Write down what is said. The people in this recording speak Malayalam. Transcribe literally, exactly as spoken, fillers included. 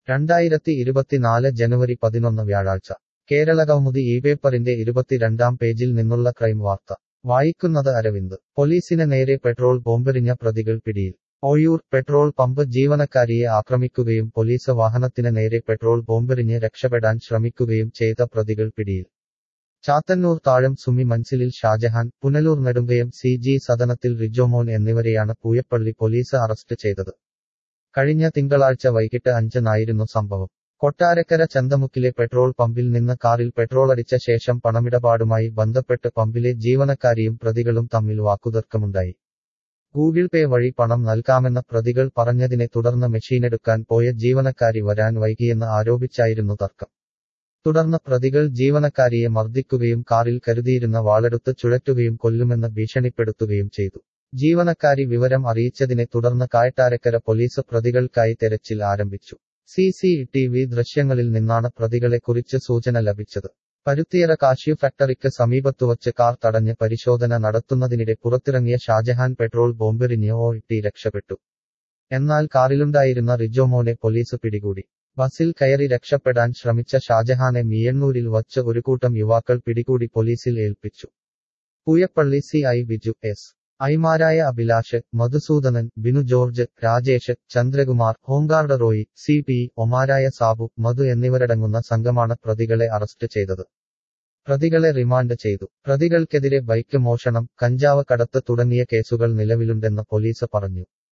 രണ്ടായിരത്തി ഇരുപത്തിനാല് ജനുവരി പതിനൊന്ന് വ്യാഴാഴ്ച കേരളകൗമുദി ഈ പേപ്പറിന്റെ ഇരുപത്തിരണ്ടാം പേജിൽ നിന്നുള്ള ക്രൈം വാർത്ത വായിക്കുന്നത് അരവിന്ദ് പോലീസിന് നേരെ പെട്രോൾ ബോംബെറിഞ്ഞ പ്രതികൾ പിടിയിൽ ഓയൂർ പെട്രോൾ പമ്പ് ജീവനക്കാരിയെ ആക്രമിക്കുകയും പോലീസ് വാഹനത്തിന് നേരെ പെട്രോൾ ബോംബെറിഞ്ഞ് രക്ഷപ്പെടാൻ ശ്രമിക്കുകയും ചെയ്ത പ്രതികൾ പിടിയിൽ ചാത്തന്നൂർ താഴം സുമി മൻസിലിൽ ഷാജഹാൻ പുനലൂർ നെടുങ്കയം സി ജി സദനത്തിൽ റിജോമോൻ എന്നിവരെയാണ് പൂയപ്പള്ളി പോലീസ് അറസ്റ്റ് ചെയ്തത് കഴിഞ്ഞ തിങ്കളാഴ്ച വൈകിട്ട് അഞ്ചിനായിരുന്നു സംഭവം കൊട്ടാരക്കര ചന്തമുക്കിലെ പെട്രോൾ പമ്പിൽ നിന്ന് കാറിൽ പെട്രോളടിച്ച ശേഷം പണമിടപാടുമായി ബന്ധപ്പെട്ട് പമ്പിലെ ജീവനക്കാരിയും പ്രതികളും തമ്മിൽ വാക്കുതർക്കമുണ്ടായി ഗൂഗിൾ പേ വഴി പണം നൽകാമെന്ന പ്രതികൾ പറഞ്ഞതിനെ തുടർന്ന് മെഷീനെടുക്കാൻ പോയ ജീവനക്കാരി വരാൻ വൈകിയെന്ന് ആരോപിച്ചായിരുന്നു തർക്കം തുടർന്ന് പ്രതികൾ ജീവനക്കാരിയെ മർദ്ദിക്കുകയും കാറിൽ കരുതിയിരുന്ന വാളെടുത്ത് ചുഴറ്റുകയും കൊല്ലുമെന്ന് ഭീഷണിപ്പെടുത്തുകയും ചെയ്തു ജീവനക്കാരി വിവരം അറിയിച്ചതിനെ തുടർന്ന് കായട്ടാരക്കര പോലീസ് പ്രതികൾക്കായി തെരച്ചിൽ ആരംഭിച്ചു സി സി ടി വി ദൃശ്യങ്ങളിൽ നിന്നാണ് പ്രതികളെക്കുറിച്ച് സൂചന ലഭിച്ചത് പരുത്തിയറ കാഷ്യൂ ഫാക്ടറിക്ക് സമീപത്തുവച്ച് കാർ തടഞ്ഞ് പരിശോധന നടത്തുന്നതിനിടെ പുറത്തിറങ്ങിയ ഷാജഹാൻ പെട്രോൾ ബോംബെറിഞ്ഞ് ഓട്ടി രക്ഷപ്പെട്ടു എന്നാൽ കാറിലുണ്ടായിരുന്ന റിജോമോനെ പോലീസ് പിടികൂടി ബസിൽ കയറി രക്ഷപ്പെടാൻ ശ്രമിച്ച ഷാജഹാനെ മിയണ്ണൂരിൽ വച്ച് ഒരു കൂട്ടം യുവാക്കൾ പിടികൂടി പോലീസിൽ ഏൽപ്പിച്ചു Pooyappally C I Biju S ഐമാരായ Abhilash Madhusoodanan Binu George Rajesh Chandrakumar home guard Roy C P ഒമാരായ സാബു മധു എന്നിവരടങ്ങുന്ന സംഘമാണ് പ്രതികളെ അറസ്റ്റ് ചെയ്തത് പ്രതികളെ റിമാൻഡ് ചെയ്തു പ്രതികൾക്കെതിരെ ബൈക്ക് മോഷണം കഞ്ചാവ് കടത്ത് തുടങ്ങിയ കേസുകൾ നിലവിലുണ്ടെന്ന് പോലീസ് പറഞ്ഞു